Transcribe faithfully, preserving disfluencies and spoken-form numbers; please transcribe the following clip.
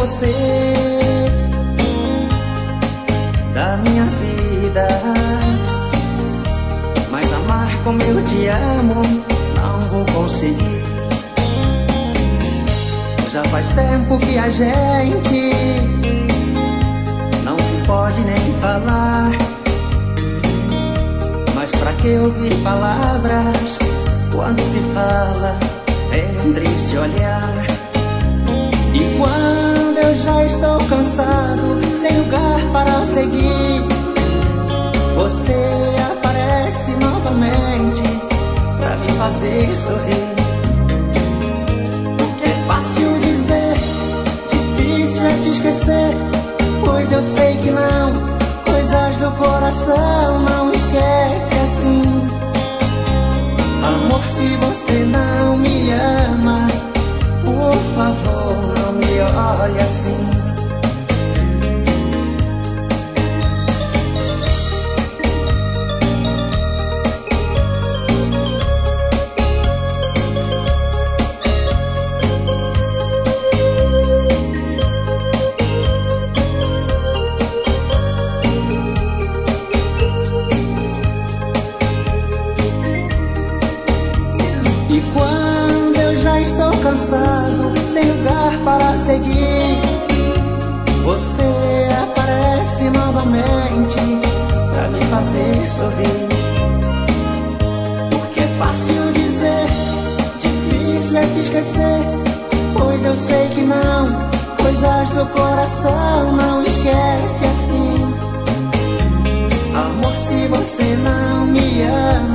você da minha vida, mas amar como eu te amo não vou conseguir. Já faz tempo que a gente não se pode nem falar, mas pra que ouvir palavras quando se fala em um triste olhar? E quando eu já estou cansado, sem lugar para seguir, você aparece novamente pra me fazer sorrir. Porque é fácil dizer, difícil é te esquecer, pois eu sei que não, coisas do coração não esquece assim. Amor, se você não me ama, por favor, não me olhe assim. E quando eu já estou cansado, sem lugar para seguir, você aparece novamente pra me fazer sorrir. Porque é fácil dizer, difícil é te esquecer, pois eu sei que não, coisas do coração não esquece assim. Amor, se você não me ama,